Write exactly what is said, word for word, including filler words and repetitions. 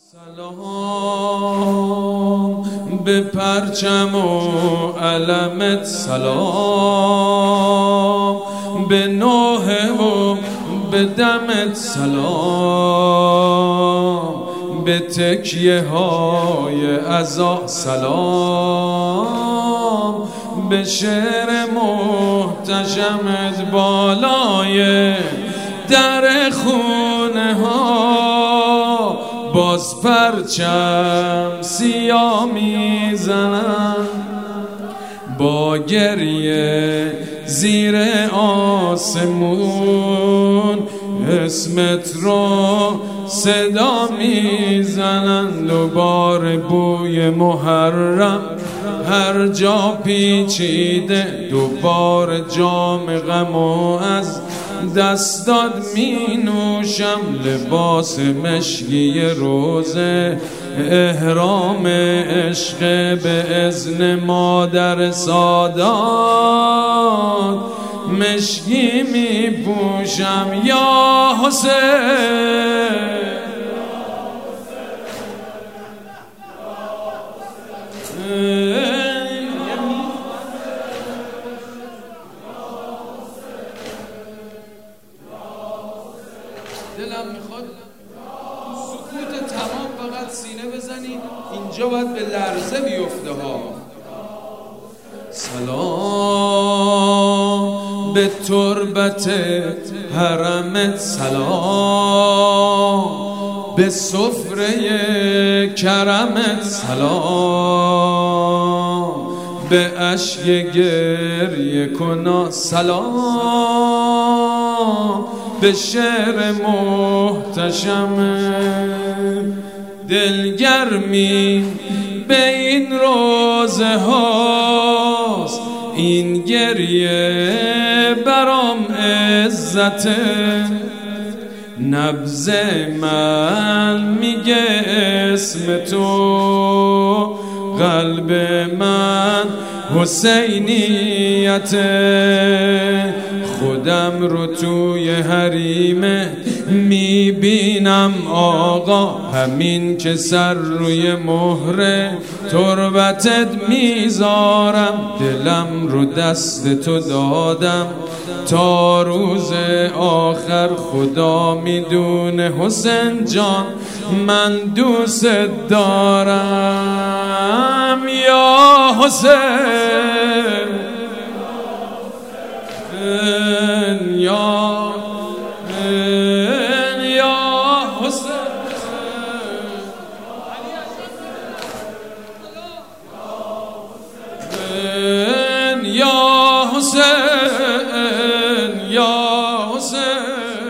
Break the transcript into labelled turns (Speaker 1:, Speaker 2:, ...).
Speaker 1: سلام به پرچم و علمت، سلام به نوحه و به دمت، سلام به تکیه های عزا، سلام به شعر محتشمت بالای در خونه ها. باز پرچم سیاه میزنن با گریه زیر آسمون، اسمت رو صدا میزنن. دوباره بوی محرم هر جا پیچیده، دوباره جام غمو از دست داد می نوشم. لباس مشکی روزه احرام عشق به اذن مادر سادات، مشکی می پوشم یا حسین. دلم میخواد سکوت تمام فقط سینه بزنی، اینجا باید به لرزه بیفته ها. سلام به تربت حرمت، سلام به سفره کرمت، سلام به اشک گریه کنا، سلام به شعر محتشم. دلگرمی به این روزه هاست، این گریه برام عزته. نبض من میگه اسم تو، قلب من حسینیته. خودم رو توی حریمه میبینم آقا، همین که سر روی مهر تربتت میذارم. دلم رو دست تو دادم تا روز آخر، خدا میدونه حسین جان من دوست دارم یا حسین. یا یا حسین، یا حسین، یا حسین.